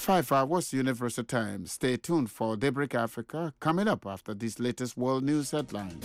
5 hours Universal Time. Stay tuned for Daybreak Africa coming up after these latest world news headlines.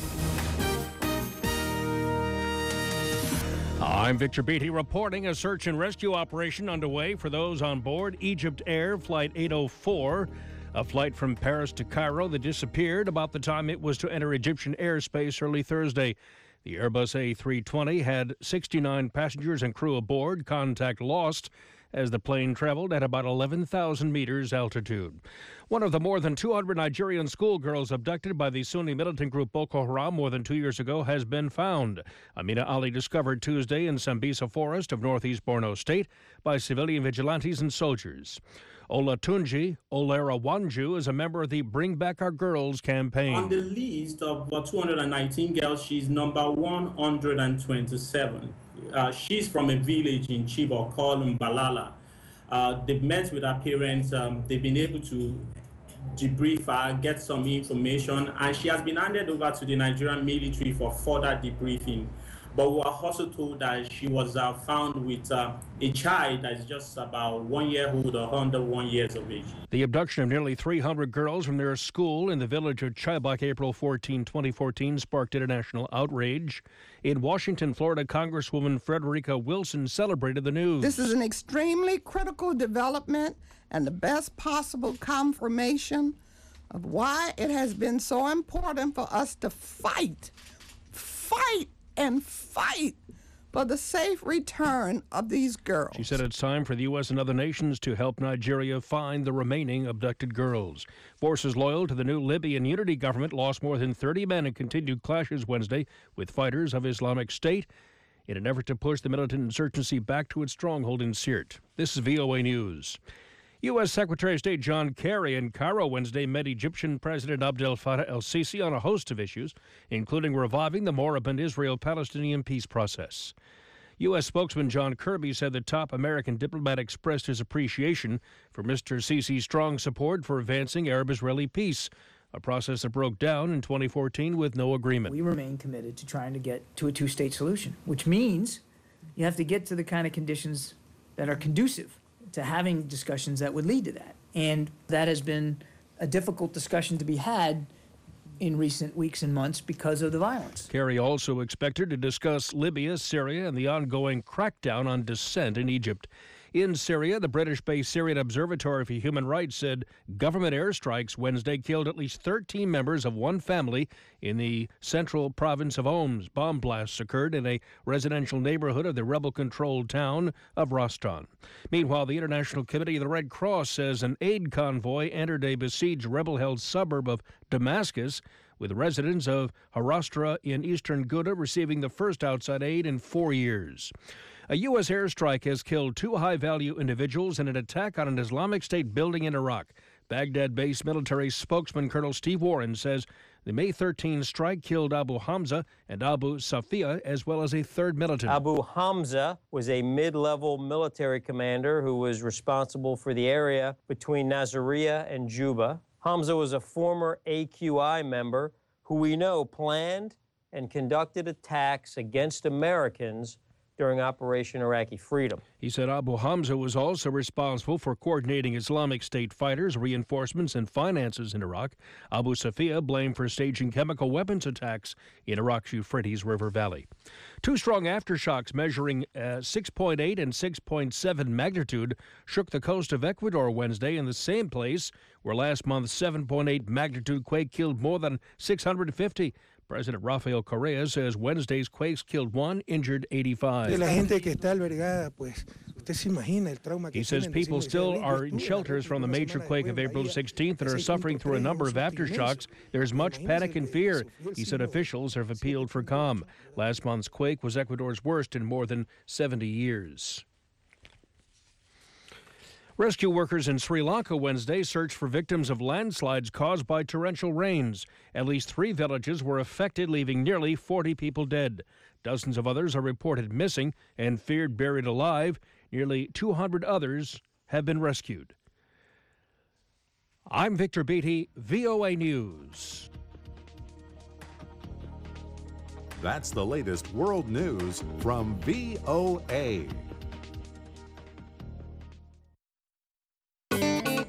I'm Victor Beatty reporting a search and rescue operation underway for those on board Egypt Air Flight 804, a flight from Paris to Cairo that disappeared about the time it was to enter Egyptian airspace early Thursday. The Airbus A320 had 69 passengers and crew aboard. Contact lost as the plane traveled at about 11,000 meters altitude. One of the more than 200 Nigerian schoolgirls abducted by the Sunni militant group Boko Haram more than 2 years ago has been found. Amina Ali discovered Tuesday in Sambisa Forest of northeast Borno State by civilian vigilantes and soldiers. Olatunji Olerawanju is a member of the Bring Back Our Girls campaign. On the list of 219 girls, she's number 127. She's from a village in Chibok called Mbalala. They've met with her parents. They've been able to debrief her, get some information, and she has been handed over to the Nigerian military for further debriefing. But we are also told that she was found with a child that is just about 1 year old or under 1 year of age. The abduction of nearly 300 girls from their school in the village of Chibok, April 14, 2014, sparked international outrage. In Washington, Florida, Congresswoman Frederica Wilson celebrated the news. This is an extremely critical development and the best possible confirmation of why it has been so important for us to fight for the safe return of these girls. She said it's time for the U.S. and other nations to help Nigeria find the remaining abducted girls. Forces loyal to the new Libyan unity government lost more than 30 men in continued clashes Wednesday with fighters of Islamic State in an effort to push the militant insurgency back to its stronghold in Sirte. This is VOA News. U.S. Secretary of State John Kerry in Cairo Wednesday met Egyptian President Abdel Fattah el-Sisi on a host of issues, including reviving the moribund Israel-Palestinian peace process. U.S. spokesman John Kirby said the top American diplomat expressed his appreciation for Mr. Sisi's strong support for advancing Arab-Israeli peace, a process that broke down in 2014 with no agreement. We remain committed to trying to get to a two-state solution, which means you have to get to the kind of conditions that are conducive to having discussions that would lead to that. And that has been a difficult discussion to be had in recent weeks and months because of the violence. Kerry also expected to discuss Libya, Syria, and the ongoing crackdown on dissent in Egypt. In Syria, the British-based Syrian Observatory for Human Rights said government airstrikes Wednesday killed at least 13 members of one family in the central province of Homs. Bomb blasts occurred in a residential neighborhood of the rebel-controlled town of Rastan. Meanwhile, the International Committee of the Red Cross says an aid convoy entered a besieged rebel-held suburb of Damascus, with residents of Harastra in eastern Ghouta receiving the first outside aid in 4 years. A U.S. airstrike has killed 2 high-value individuals in an attack on an Islamic State building in Iraq. Baghdad-based military spokesman Colonel Steve Warren says the May 13 strike killed Abu Hamza and Abu Safiya, as well as a third militant. Abu Hamza was a mid-level military commander who was responsible for the area between Nasiriyah and Juba. Hamza was a former AQI member who we know planned and conducted attacks against Americans during Operation Iraqi Freedom. He said Abu Hamza was also responsible for coordinating Islamic State fighters, reinforcements, and finances in Iraq. Abu Safiya blamed for staging chemical weapons attacks in Iraq's Euphrates River Valley. 2 strong aftershocks measuring 6.8 and 6.7 magnitude shook the coast of Ecuador Wednesday in the same place where last month's 7.8 magnitude quake killed more than 650. President Rafael Correa says Wednesday's quakes killed 1, injured 85. He says people still are in shelters from the major quake of April 16th and are suffering through a number of aftershocks. There's much panic and fear. He said officials have appealed for calm. Last month's quake was Ecuador's worst in more than 70 years. Rescue workers in Sri Lanka Wednesday searched for victims of landslides caused by torrential rains. At least 3 villages were affected, leaving nearly 40 people dead. Dozens of others are reported missing and feared buried alive. Nearly 200 others have been rescued. I'm Victor Beatty, VOA News. That's the latest world news from VOA.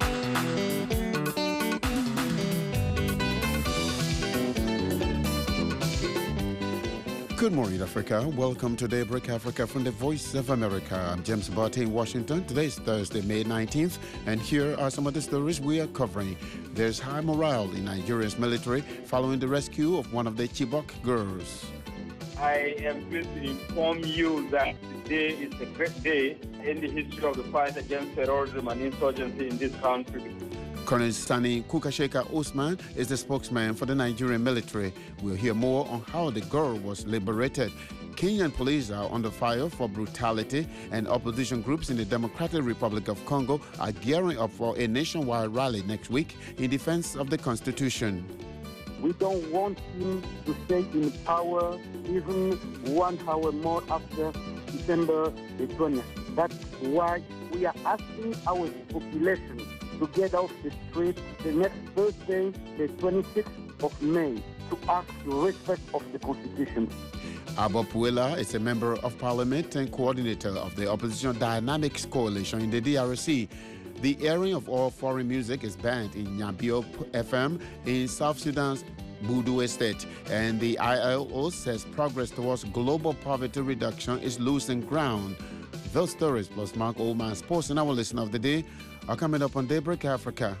Good morning, Africa. Welcome to Daybreak Africa from the Voice of America. I'm James Barty in Washington. Today is Thursday, May 19th, and here are some of the stories we are covering. There's high morale in Nigeria's military following the rescue of one of the Chibok girls. I am pleased to inform you that today is a great day in the history of the fight against terrorism and insurgency in this country. Colonel Sani Kukasheka Usman is the spokesman for the Nigerian military. We'll hear more on how the girl was liberated. Kenyan police are under fire for brutality, and opposition groups in the Democratic Republic of Congo are gearing up for a nationwide rally next week in defense of the Constitution. We don't want him to stay in power even 1 hour more after December the 20th. That's why we are asking our population to get off the street the next Thursday, the 26th of May, to ask the respect of the Constitution. Abo Puela is a member of parliament and coordinator of the Opposition Dynamics Coalition in the DRC. The airing of all foreign music is banned in Nyambio FM in South Sudan's Budu Estate, and the ILO says progress towards global poverty reduction is losing ground. Those stories plus Mark Oldman Sports and our listener of the day are coming up on Daybreak Africa.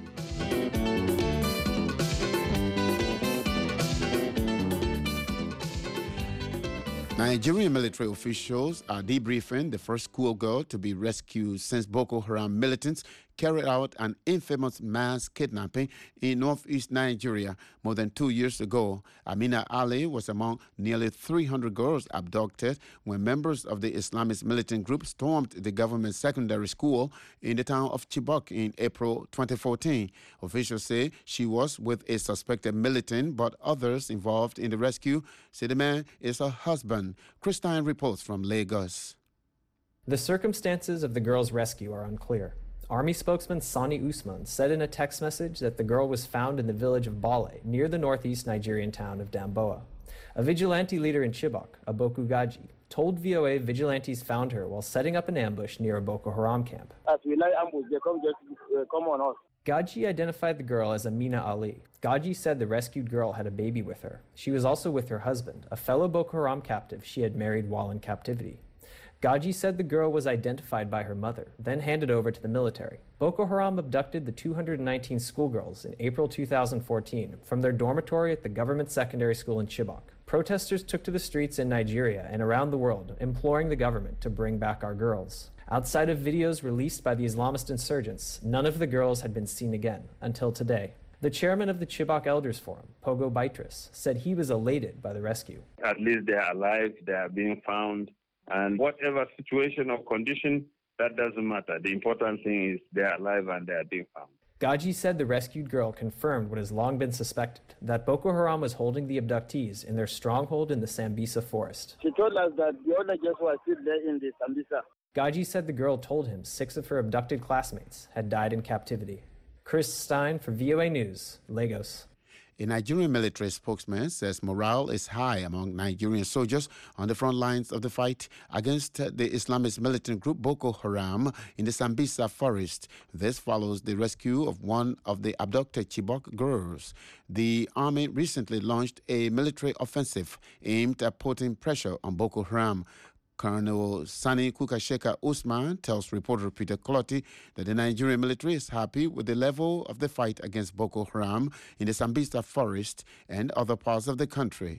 Nigerian military officials are debriefing the first schoolgirl to be rescued since Boko Haram militants carried out an infamous mass kidnapping in northeast Nigeria more than 2 years ago. Amina Ali was among nearly 300 girls abducted when members of the Islamist militant group stormed the government secondary school in the town of Chibok in April 2014. Officials say she was with a suspected militant, but others involved in the rescue say the man is her husband. Christine reports from Lagos. The circumstances of the girl's rescue are unclear. Army spokesman Sani Usman said in a text message that the girl was found in the village of Bale, near the northeast Nigerian town of Damboa. A vigilante leader in Chibok, Aboku Gaji, told VOA vigilantes found her while setting up an ambush near a Boko Haram camp. As we lie ambush, they come on us. Gaji identified the girl as Amina Ali. Gaji said the rescued girl had a baby with her. She was also with her husband, a fellow Boko Haram captive she had married while in captivity. Gaji said the girl was identified by her mother, then handed over to the military. Boko Haram abducted the 219 schoolgirls in April 2014 from their dormitory at the government secondary school in Chibok. Protesters took to the streets in Nigeria and around the world, imploring the government to bring back our girls. Outside of videos released by the Islamist insurgents, none of the girls had been seen again until today. The chairman of the Chibok Elders Forum, Pogo Baitres, said he was elated by the rescue. At least they are alive, they are being found, and whatever situation or condition, that doesn't matter. The important thing is they are alive and they are being found. Gaji said the rescued girl confirmed what has long been suspected, that Boko Haram was holding the abductees in their stronghold in the Sambisa forest. She told us that the other girls were still there in the Sambisa. Gaji said the girl told him 6 of her abducted classmates had died in captivity. Chris Stein for VOA News, Lagos. A Nigerian military spokesman says morale is high among Nigerian soldiers on the front lines of the fight against the Islamist militant group Boko Haram in the Sambisa forest. This follows the rescue of one of the abducted Chibok girls. The army recently launched a military offensive aimed at putting pressure on Boko Haram. Colonel Sani Kukasheka Usman tells reporter Peter Clotty that the Nigerian military is happy with the level of the fight against Boko Haram in the Sambisa forest and other parts of the country.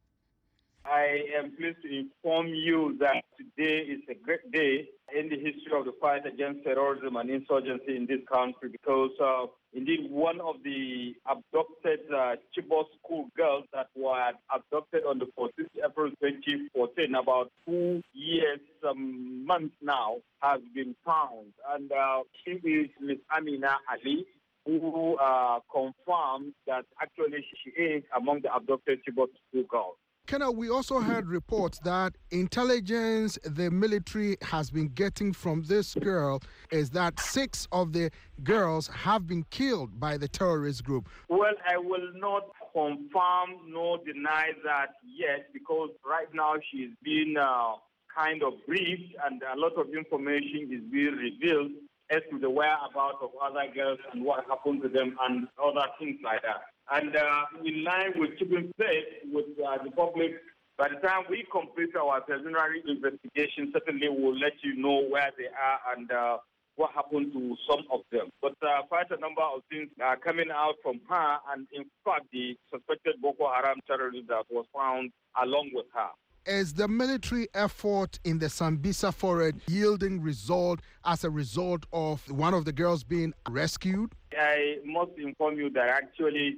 I am pleased to inform you that today is a great day in the history of the fight against terrorism and insurgency in this country because indeed one of the abducted Chibok school girls that were abducted on the 14th April 2014, about 2 years, months now, has been found. And she is Ms. Amina Ali, who confirmed that actually she is among the abducted Chibok school girls. Kenna, we also heard reports that intelligence the military has been getting from this girl is that 6 of the girls have been killed by the terrorist group. Well, I will not confirm nor deny that yet because right now she's been kind of briefed and a lot of information is being revealed as to the whereabouts of other girls and what happened to them and other things like that. And in line with keeping faith with the public By the time we complete our preliminary investigation, certainly we'll let you know where they are and what happened to some of them. But quite a number of things are coming out from her, and in fact, the suspected Boko Haram terrorist that was found along with her. Is the military effort in the Sambisa forest yielding result as a result of one of the girls being rescued? I must inform you that actually,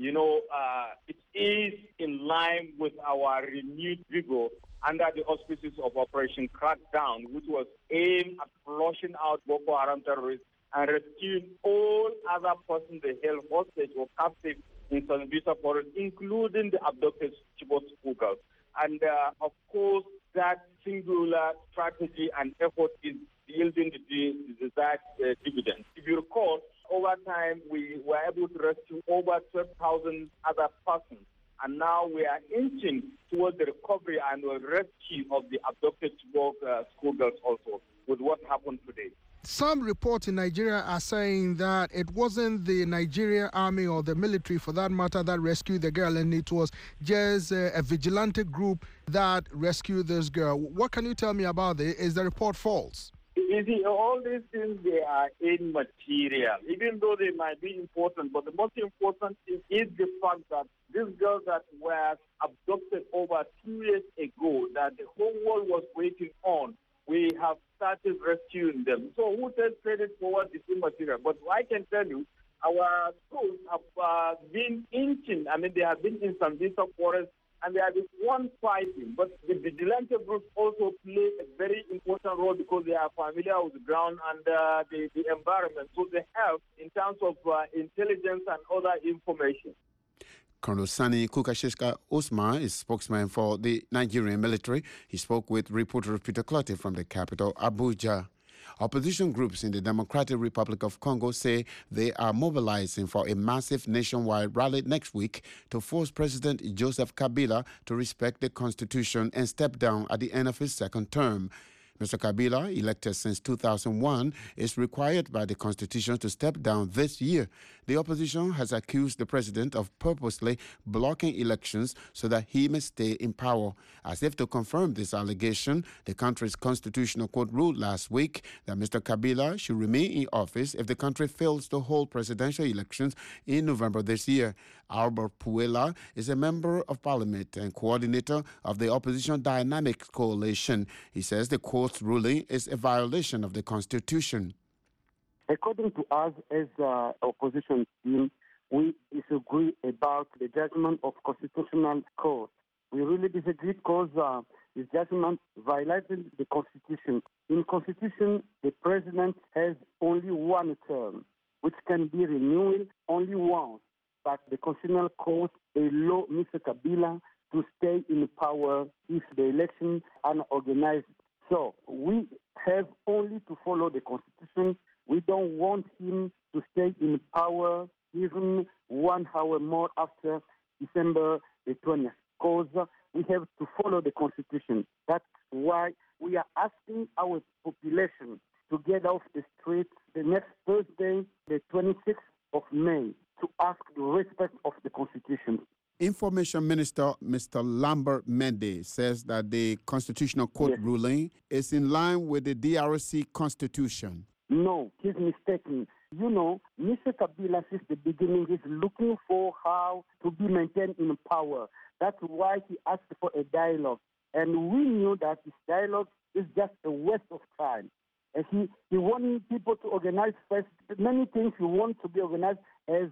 it is in line with our renewed vigor under the auspices of Operation Crackdown, which was aimed at flushing out Boko Haram terrorists and rescuing all other persons they held hostage or captive in Sambisa forest, including the abducted Chibok school girls. And of course, that singular strategy and effort is yielding the desired dividends. If you recall, over time, we were able to rescue over 12,000 other persons. And now we are inching towards the recovery and the rescue of the abducted schoolgirls also with what happened today. Some reports in Nigeria are saying that it wasn't the Nigerian army or the military, for that matter, that rescued the girl, and it was just a vigilante group that rescued this girl. What can you tell me about it? Is the report false? You see, all these things, they are immaterial, even though they might be important. But the most important thing is the fact that these girls that were abducted over 2 years ago, that the whole world was waiting on, we have started rescuing them. So who takes credit for what is immaterial? But I can tell you, our schools have been inching. I mean, they have been in Sambisa forest, and they are the one fighting. But the vigilante groups also play a very important role because they are familiar with the ground and the environment. So they help in terms of intelligence and other information. Colonel Sani Kukashishka Usman is spokesman for the Nigerian military. He spoke with reporter Peter Clottey from the capital, Abuja. Opposition groups in the Democratic Republic of Congo say they are mobilizing for a massive nationwide rally next week to force President Joseph Kabila to respect the constitution and step down at the end of his second term. Mr. Kabila, elected since 2001, is required by the constitution to step down this year. The opposition has accused the president of purposely blocking elections so that he may stay in power. As if to confirm this allegation, the country's constitutional court ruled last week that Mr. Kabila should remain in office if the country fails to hold presidential elections in November this year. Albert Puela is a member of parliament and coordinator of the Opposition Dynamics Coalition. He says the court's ruling is a violation of the constitution. According to us as opposition team, we disagree about the judgment of Constitutional Court. We really disagree because this judgment violated the Constitution. In Constitution, the president has only one term, which can be renewed only once. But the Constitutional Court allow Mr. Kabila to stay in power if the elections are organized. So we have only to follow the Constitution. We don't want him to stay in power even 1 hour more after December the 20th, because we have to follow the Constitution. That's why we are asking our population to get off the streets the next Thursday, the 26th of May, to ask the respect of the Constitution. Information Minister Mr. Lambert Mende says that the Constitutional Court ruling is in line with the DRC Constitution. No, he's mistaken. You know, Mr. Kabila since the beginning is looking for how to be maintained in power. That's why he asked for a dialogue. And we knew that this dialogue is just a waste of time. And he wanted people to organize first. Many things he wants to be organized as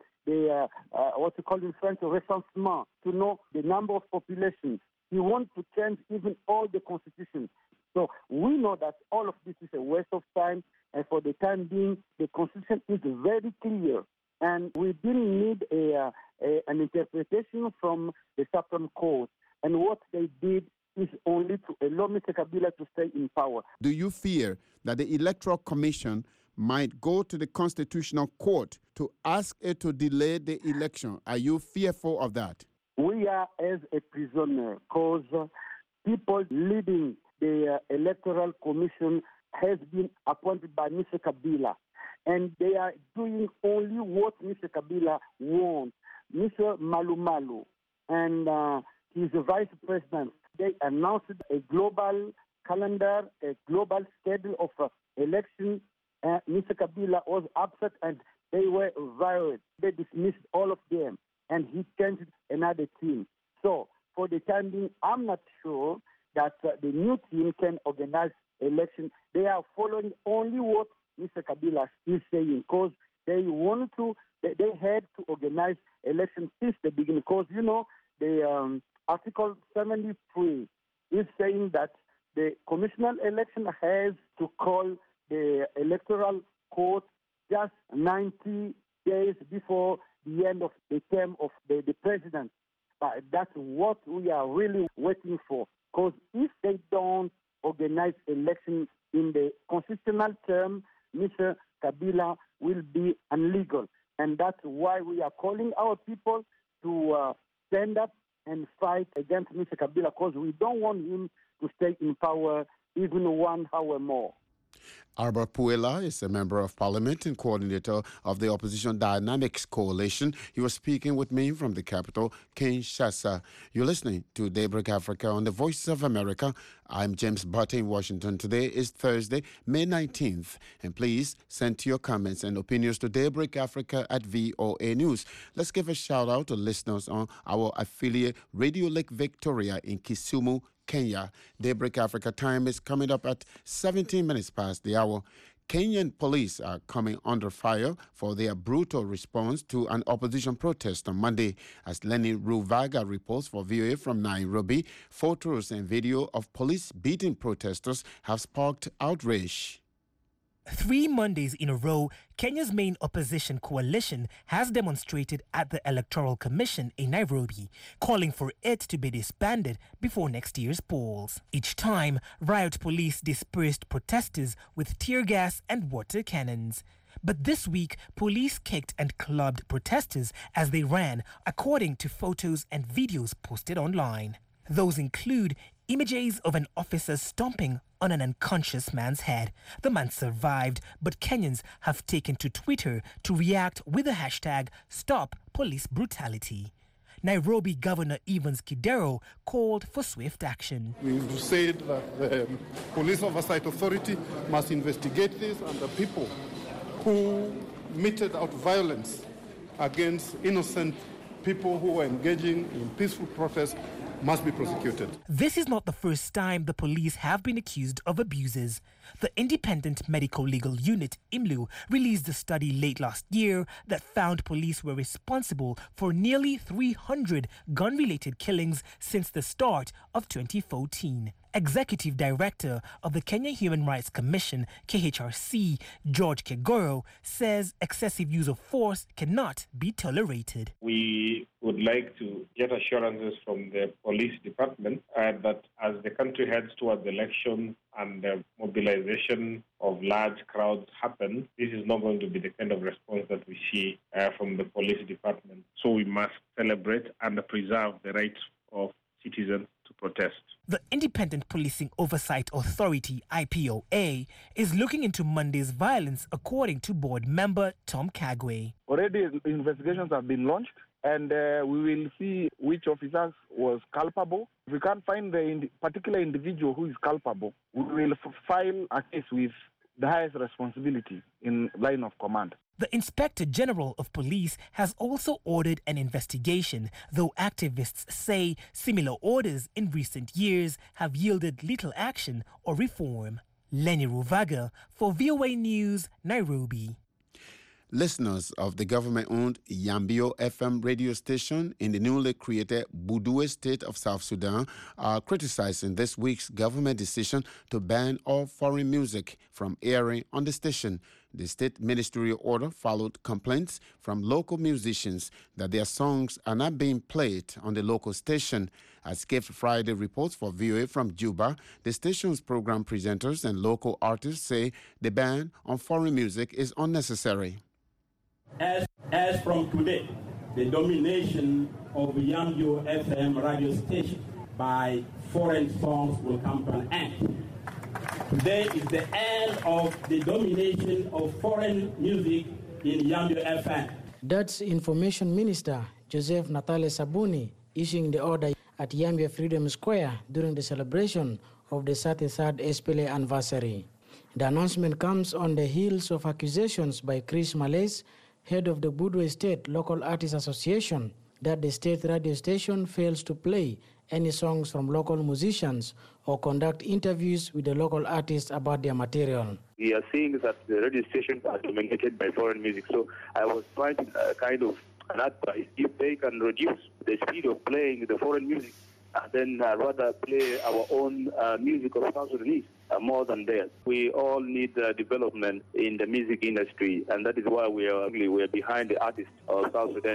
what you call in French, a recensement, to know the number of population. He wants to change even all the constitution. So we know that all of this is a waste of time, and for the time being, the constitution is very clear, and we didn't need an interpretation from the Supreme Court. And what they did is only to allow Mr. Kabila to stay in power. Do you fear that the Electoral Commission might go to the Constitutional Court to ask it to delay the election? Are you fearful of that? We are as a prisoner because people leading the Electoral Commission has been appointed by Mr. Kabila, and they are doing only what Mr. Kabila wants. Mr. Malumalu and his vice president. They announced a global calendar, a global schedule of election. Mr. Kabila was upset and they were violent. They dismissed all of them and he changed another team. So for the time being, I'm not sure that the new team can organize election. They are following only what Mr. Kabila is saying because they had to organize elections since the beginning. Because, you know, the Article 73 is saying that the commissioner election has to call the electoral court just 90 days before the end of the term of the president. But that's what we are really waiting for. Because if they don't organize elections in the constitutional term, Mr. Kabila will be illegal. And that's why we are calling our people to stand up and fight against Mr. Kabila, because we don't want him to stay in power even 1 hour more. Arba Puela is a member of parliament and coordinator of the Opposition Dynamics Coalition. He was speaking with me from the capital, Kinshasa. You're listening to Daybreak Africa on the Voice of America. I'm James Butte in Washington. Today is Thursday, May 19th. And please send your comments and opinions to Daybreak Africa at VOA News. Let's give a shout out to listeners on our affiliate Radio Lake Victoria in Kisumu, Kenya. Daybreak Africa time is coming up at 17 minutes past the hour. Kenyan police are coming under fire for their brutal response to an opposition protest on Monday. As Lenny Ruvaga reports for VOA from Nairobi, photos and video of police beating protesters have sparked outrage. 3 Mondays in a row, Kenya's main opposition coalition has demonstrated at the Electoral Commission in Nairobi, calling for it to be disbanded before next year's polls. Each time, riot police dispersed protesters with tear gas and water cannons. But this week, police kicked and clubbed protesters as they ran, according to photos and videos posted online. Those include images of an officer stomping on an unconscious man's head. The man survived, but Kenyans have taken to Twitter to react with the hashtag #StopPoliceBrutality. Nairobi Governor Evans Kidero called for swift action. We've said that the Police Oversight Authority must investigate this, and the people who meted out violence against innocent people who were engaging in peaceful protests must be prosecuted. This is not the first time the police have been accused of abuses. The Independent Medical Legal Unit, IMLU, released a study late last year that found police were responsible for nearly 300 gun-related killings since the start of 2014. Executive Director of the Kenya Human Rights Commission, KHRC, George Kegoro, says excessive use of force cannot be tolerated. We would like to get assurances from the police department that as the country heads towards election and the mobilization of large crowds happen, this is not going to be the kind of response that we see from the police department. So we must celebrate and preserve the rights of citizens to protest. The Independent Policing Oversight Authority, IPOA, is looking into Monday's violence, according to board member Tom Kagwe. Already investigations have been launched, and we will see which officers was culpable. If we can't find the particular individual who is culpable, we will file a case with the highest responsibility in line of command. The Inspector General of Police has also ordered an investigation, though activists say similar orders in recent years have yielded little action or reform. Lenny Ruvaga for VOA News, Nairobi. Listeners of the government-owned Yambio FM radio station in the newly created Budue state of South Sudan are criticizing this week's government decision to ban all foreign music from airing on the station. The state ministerial order followed complaints from local musicians that their songs are not being played on the local station. As Gift Friday reports for VOA from Juba, the station's program presenters and local artists say the ban on foreign music is unnecessary. As from today, the domination of Yambio FM radio station by foreign songs will come to an end. Today is the end of the domination of foreign music in Yambio FM. That's Information Minister Joseph Natale Sabuni issuing the order at Yambia Freedom Square during the celebration of the 33rd SPLA anniversary. The announcement comes on the heels of accusations by Chris Malaise, head of the Budwe State Local Artists Association, that the state radio station fails to play any songs from local musicians or conduct interviews with the local artists about their material. We are seeing that the radio stations are dominated by foreign music, so I was trying to kind of advise if they can reduce the speed of playing the foreign music and then rather play our own music of South Sudanese more than theirs. We all need development in the music industry, and that is why we are behind the artists of South Sudan.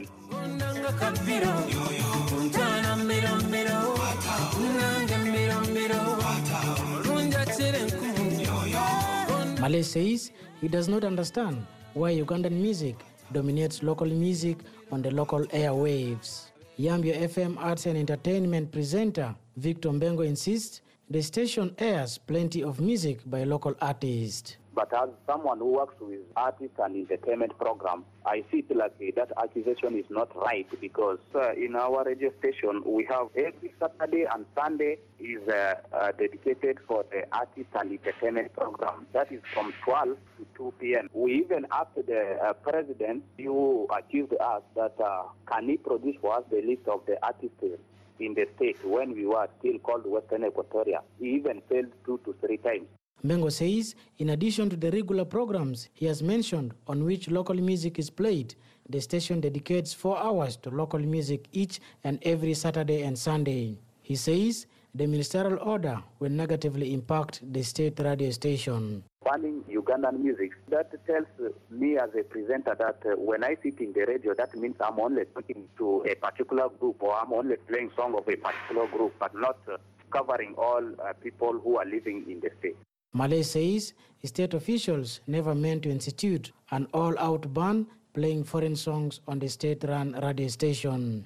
Malay says he does not understand why Ugandan music dominates local music on the local airwaves. Yambio FM arts and entertainment presenter Victor Mbengo insists the station airs plenty of music by local artists. But as someone who works with artists and entertainment programs, I feel like that accusation is not right, because in our radio station, we have every Saturday and Sunday is dedicated for the artist and entertainment program. That is from 12 to 2 p.m. We even asked the president who accused us that can he produce for us the list of the artists in the state when we were still called Western Equatoria. He even failed 2 to 3 times. Mbengo says, in addition to the regular programs he has mentioned on which local music is played, the station dedicates 4 hours to local music each and every Saturday and Sunday. He says the ministerial order will negatively impact the state radio station. Banning Ugandan music, that tells me as a presenter that when I sit in the radio, that means I'm only talking to a particular group, or I'm only playing song of a particular group, but not covering all people who are living in the state. Malay says state officials never meant to institute an all-out ban playing foreign songs on the state-run radio station.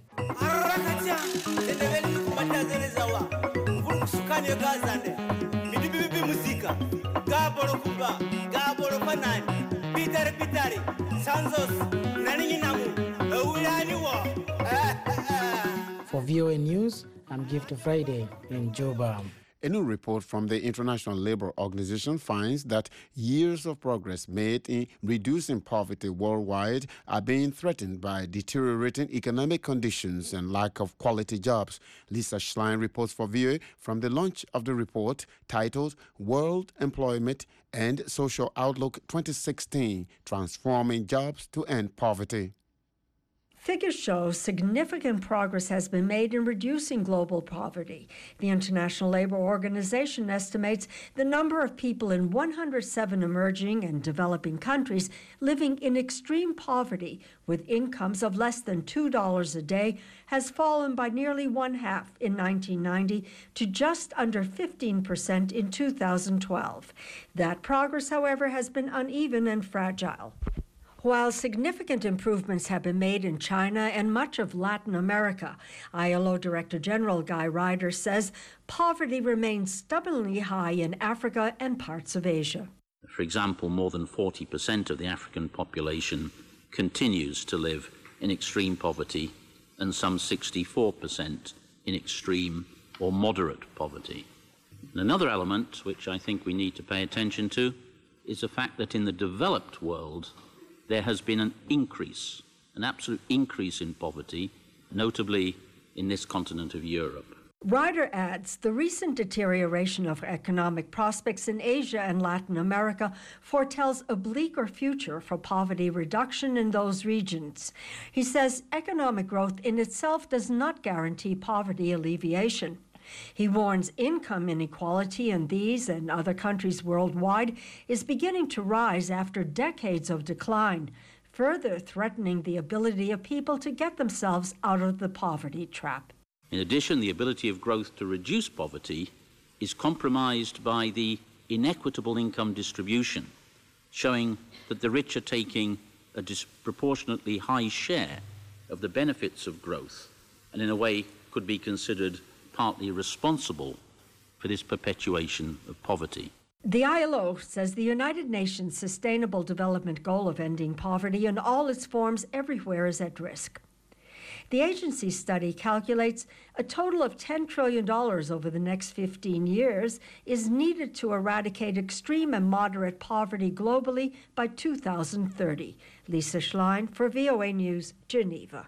For VOA News, I'm Gift Friday in Juba. A new report from the International Labour Organization finds that years of progress made in reducing poverty worldwide are being threatened by deteriorating economic conditions and lack of quality jobs. Lisa Schlein reports for VOA from the launch of the report titled World Employment and Social Outlook 2016, Transforming Jobs to End Poverty. Figures show significant progress has been made in reducing global poverty. The International Labour Organization estimates the number of people in 107 emerging and developing countries living in extreme poverty with incomes of less than $2 a day has fallen by nearly one-half in 1990 to just under 15% in 2012. That progress, however, has been uneven and fragile. While significant improvements have been made in China and much of Latin America, ILO Director General Guy Ryder says poverty remains stubbornly high in Africa and parts of Asia. For example, more than 40% of the African population continues to live in extreme poverty, and some 64% in extreme or moderate poverty. And another element which I think we need to pay attention to is the fact that in the developed world, there has been an increase, an absolute increase in poverty, notably in this continent of Europe. Ryder adds the recent deterioration of economic prospects in Asia and Latin America foretells a bleaker future for poverty reduction in those regions. He says economic growth in itself does not guarantee poverty alleviation. He warns income inequality in these and other countries worldwide is beginning to rise after decades of decline, further threatening the ability of people to get themselves out of the poverty trap. In addition, the ability of growth to reduce poverty is compromised by the inequitable income distribution, showing that the rich are taking a disproportionately high share of the benefits of growth, and in a way could be considered partly responsible for this perpetuation of poverty. The ILO says the United Nations Sustainable Development Goal of ending poverty in all its forms everywhere is at risk. The agency's study calculates a total of $10 trillion over the next 15 years is needed to eradicate extreme and moderate poverty globally by 2030. Lisa Schlein for VOA News, Geneva.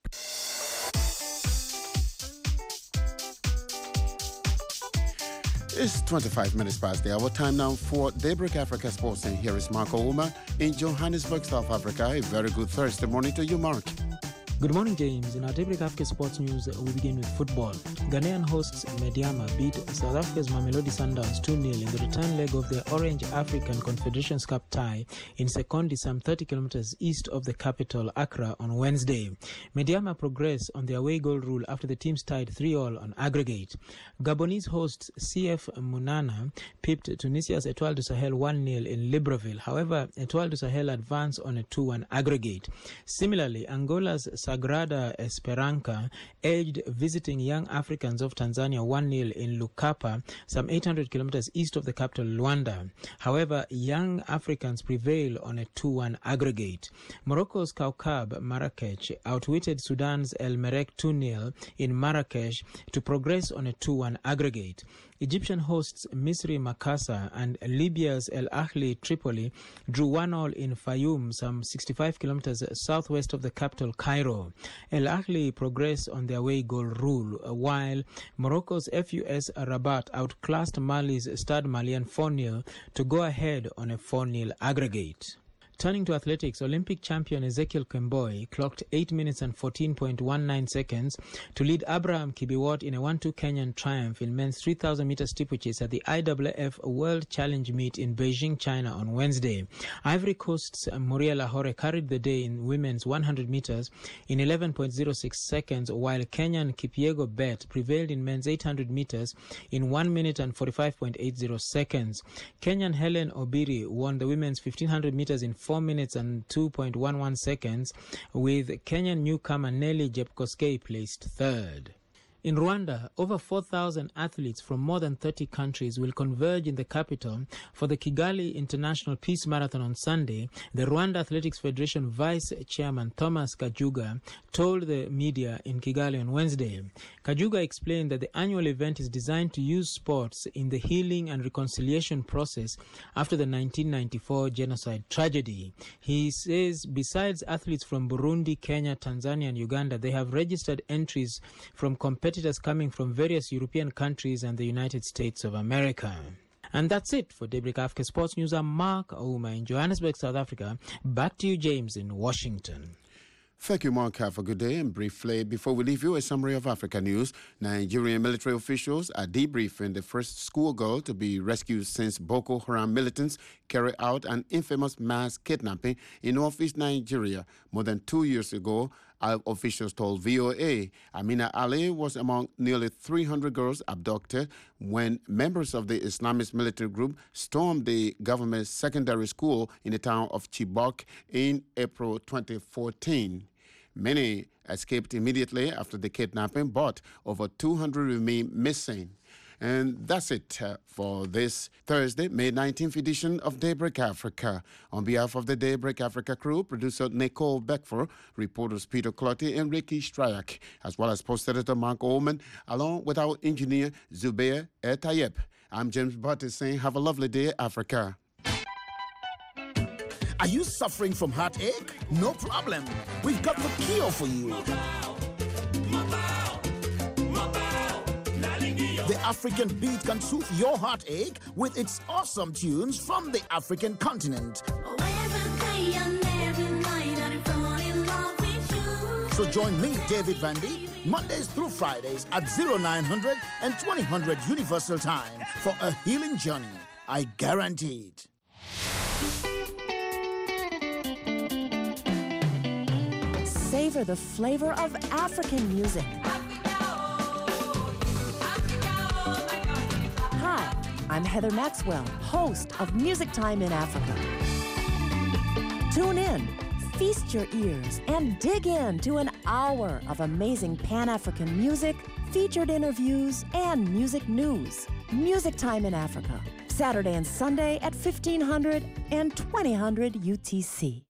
It's 25 minutes past the hour. Time now for Daybreak Africa Sports. And here is Mark Ouma in Johannesburg, South Africa. A very good Thursday morning to you, Mark. Good morning, James. In our Daybreak Africa Sports News, we begin with football. Ghanaian hosts Medeama beat South Africa's Mamelodi Sundowns 2-0 in the return leg of the Orange African Confederations Cup tie in Sekondi, some 30 kilometers east of the capital, Accra, on Wednesday. Medeama progressed on the away goal rule after the teams tied 3-3 on aggregate. Gabonese hosts CF Munana pipped Tunisia's Etoile du Sahel 1-0 in Libreville. However, Etoile du Sahel advanced on a 2-1 aggregate. Similarly, Angola's Sagrada Esperança edged visiting Young Africans of Tanzania 1-0 in Lukapa, some 800 kilometers east of the capital, Luanda. However, Young Africans prevail on a 2-1 aggregate. Morocco's Kaukab Marrakech outwitted Sudan's El Merreikh 2-0 in Marrakesh to progress on a 2-1 aggregate. Egyptian hosts Misri Makassar and Libya's El Ahly Tripoli drew 1-1 in Fayoum, some 65 kilometers southwest of the capital, Cairo. El Ahly progressed on their away goal rule, while Morocco's FUS Rabat outclassed Mali's Stade Malien 4-0 to go ahead on a 4-0 aggregate. Turning to athletics, Olympic champion Ezekiel Kemboi clocked 8 minutes and 14.19 seconds to lead Abraham Kibiwot in a 1-2 Kenyan triumph in men's 3,000-meter steeplechase at the IAAF World Challenge meet in Beijing, China on Wednesday. Ivory Coast's Mouria Lahore carried the day in women's 100 meters in 11.06 seconds, while Kenyan Kipyego Bet prevailed in men's 800 meters in 1 minute and 45.80 seconds. Kenyan Helen Obiri won the women's 1500 meters in 4 minutes and 2.11 seconds, with Kenyan newcomer Nelly Jepkoskei placed third. In Rwanda, over 4,000 athletes from more than 30 countries will converge in the capital for the Kigali International Peace Marathon on Sunday, the Rwanda Athletics Federation Vice Chairman Thomas Kajuga told the media in Kigali on Wednesday. Kajuga explained that the annual event is designed to use sports in the healing and reconciliation process after the 1994 genocide tragedy. He says besides athletes from Burundi, Kenya, Tanzania, and Uganda, they have registered entries from competitors coming from various European countries and the United States of America. And that's it for Daybreak Africa Sports News. I'm Mark Ouma in Johannesburg, South Africa. Back to you, James, in Washington. Thank you, Mark. Have a good day. And briefly, before we leave you, a summary of Africa news. Nigerian military officials are debriefing the first schoolgirl to be rescued since Boko Haram militants carried out an infamous mass kidnapping in northeast Nigeria more than 2 years ago. Officials told VOA Amina Ali was among nearly 300 girls abducted when members of the Islamist military group stormed the government secondary school in the town of Chibok in April 2014. Many escaped immediately after the kidnapping, but over 200 remain missing. And that's it for this Thursday, May 19th edition of Daybreak Africa. On behalf of the Daybreak Africa crew, producer Nicole Beckford, reporters Peter Clotty and Ricky Stryak, as well as post editor Mark Oman, along with our engineer Zubair Tayeb. I'm James Butter saying have a lovely day, Africa. Are you suffering from heartache? No problem. We've got the cure for you. The African beat can soothe your heartache with its awesome tunes from the African continent. So join me, David Vandy, Mondays through Fridays at 0900 and 2000 Universal Time for a healing journey. I guarantee it. Savor the flavor of African music. Hi, I'm Heather Maxwell, host of Music Time in Africa. Tune in, feast your ears, and dig into an hour of amazing Pan-African music, featured interviews, and music news. Music Time in Africa, Saturday and Sunday at 1500 and 2000 UTC.